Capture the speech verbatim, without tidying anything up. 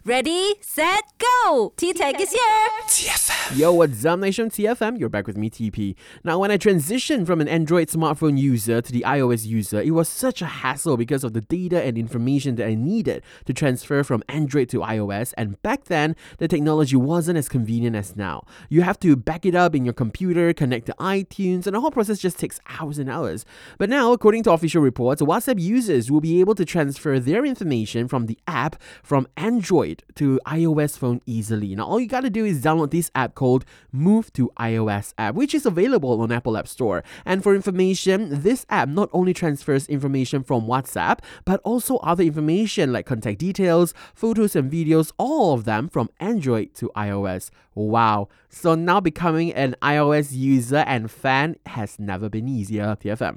Ready, set, go! T-Tech is here! T F M. Yo, what's up, Nation? T F M, you're back with me, T P. Now, when I transitioned from an Android smartphone user to the iOS user, it was such a hassle because of the data and information that I needed to transfer from Android to iOS, and back then, the technology wasn't as convenient as now. You have to back it up in your computer, connect to iTunes, and the whole process just takes hours and hours. But now, according to official reports, WhatsApp users will be able to transfer their information from the app from Android to iOS phone easily. Now, all you gotta do is download this app called Move to iOS app, which is available on Apple App Store. And for information, this app not only transfers information from WhatsApp, but also other information like contact details, photos and videos, all of them from Android to iOS. Wow. So now becoming an iOS user and fan has never been easier. T F M.